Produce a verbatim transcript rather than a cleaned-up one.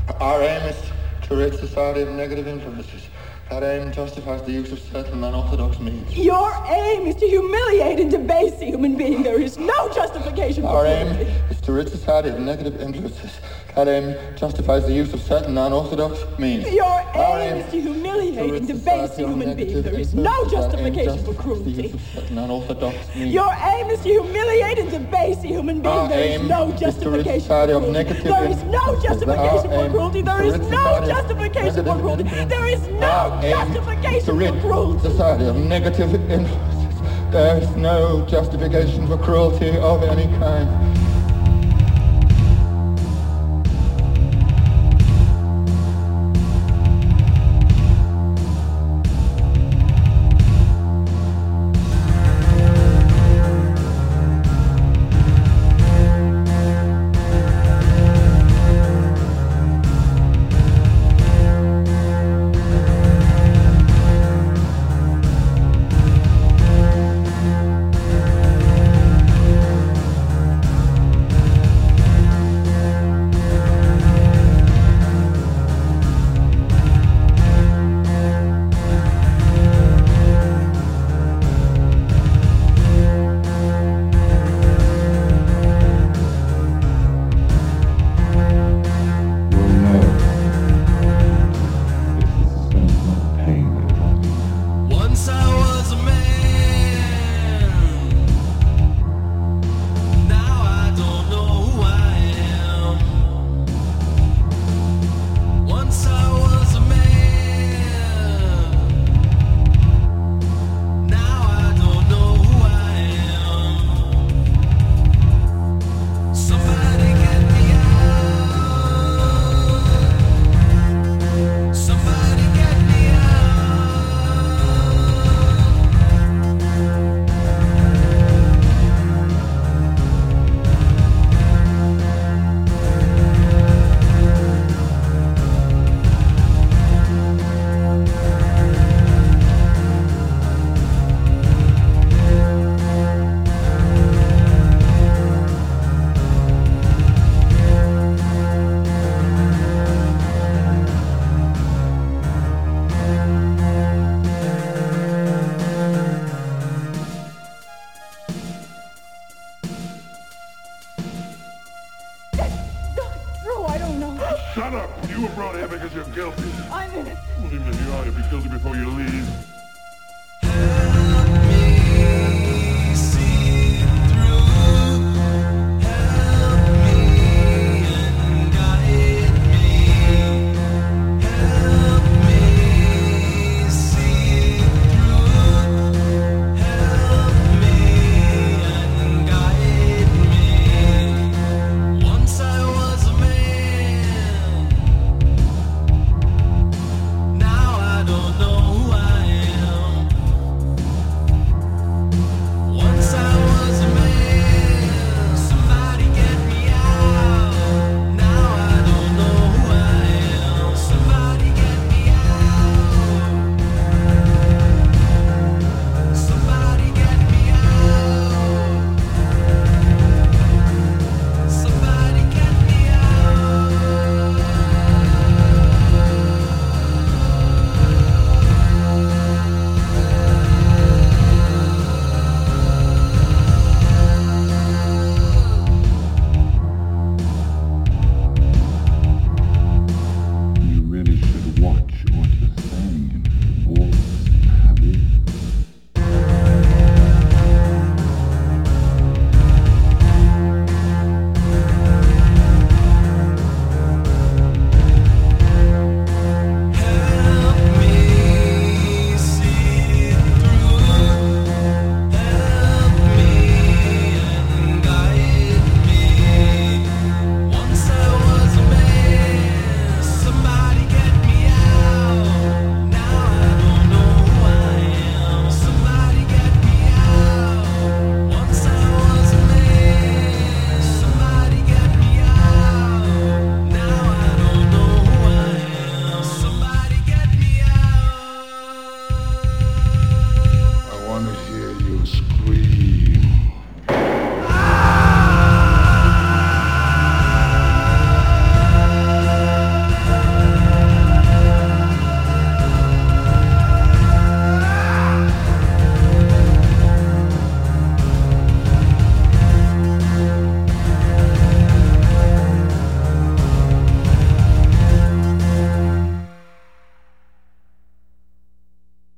Our aim is to rid society of negative influences. That aim justifies the use of certain unorthodox means. Your aim is to humiliate and debase a human being. There is no justification for Our aim cruelty. is to rid society of negative influences. That aim justifies the use of certain unorthodox means. Your Our aim is to humiliate and debase a human being. There is influences. no That aim justification for justifies the cruelty. use of certain unorthodox means. Your aim is to humiliate and debase a human being. Our There is aim no is to rid justification society for of cruelty. negative There is no influences. justification Our for aim cruelty. There to is rid no society of justification for negative cruelty. influences. There is no Our aim is to justification rid for cruelty. society of negative influences. There is no justification for cruelty of any kind. Once I was a man, now I don't know who I am. Once I was a man, now I don't know who I am. Somebody get me out. Somebody get me out. Not true. I don't know. Shut up! You were brought here because you're guilty. I'm innocent. Well, even if you are, you'll be guilty before you leave.